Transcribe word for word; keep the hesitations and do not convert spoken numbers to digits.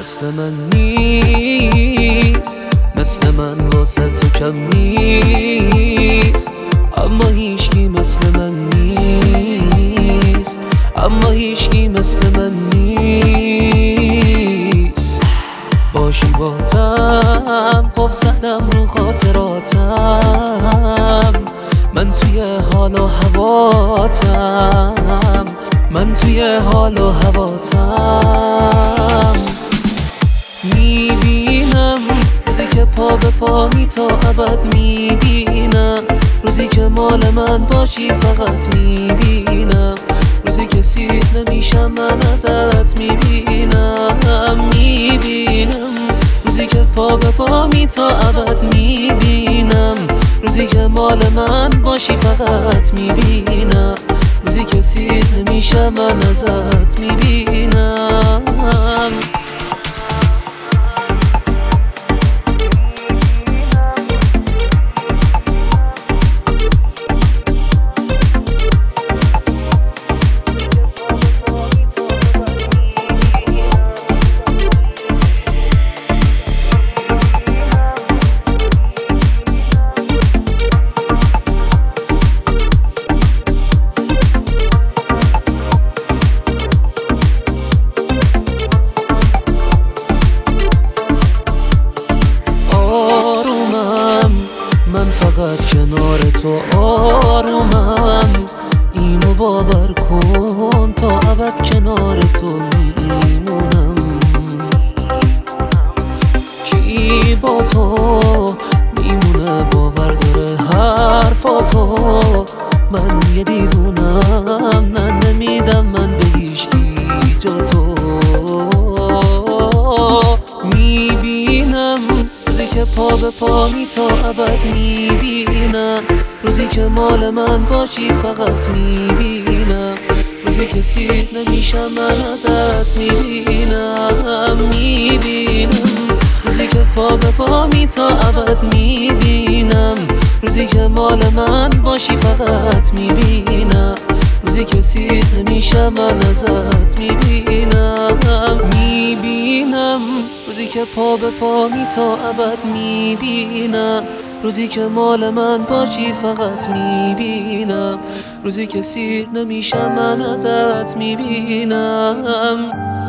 مثل من نیست، مثل من واسه تو کم نیست، اما هیچکی مثل من نیست، اما هیچکی مثل من نیست. باشی باتم قف زدم رو خاطراتم، من توی حال و هواتم، من توی حال و هواتم. میبینم روزی که پا به پا می تا ابد میبینم، روزی که مال من باشی فقط میبینم، روزی که سیر نمیشم من ازت میبینم. میبینم روزی که پا به پا می تا ابد میبینم، روزی که مال من باشی فقط میبینم، روزی که سیر نمیشم من ازت میبینم. من فقط کنار تو آرومم، اینو باور کن تا ابد کنار تو میمونم. کی با تو میمونه باور داره حرفاتو، من یه دیوونم نه نمیدم من به هیچکی جا تو. میبینم روزی که پا به پا می تا ابد میبینم، روزی که مال من باشی فقط میبینم، روزی که سیر نمیشم من ازت میبینم. میبینم روزی که پا به پا می تا ابد میبینم، روزی که مال من باشی فقط میبینم، روزی که سیر نمیشم من ازت میبینم. میبینم روزی که پا به پا می تا ابد میبینم، روزی که مال من باشی فقط میبینم، روزی که سیر نمیشم من ازت میبینم.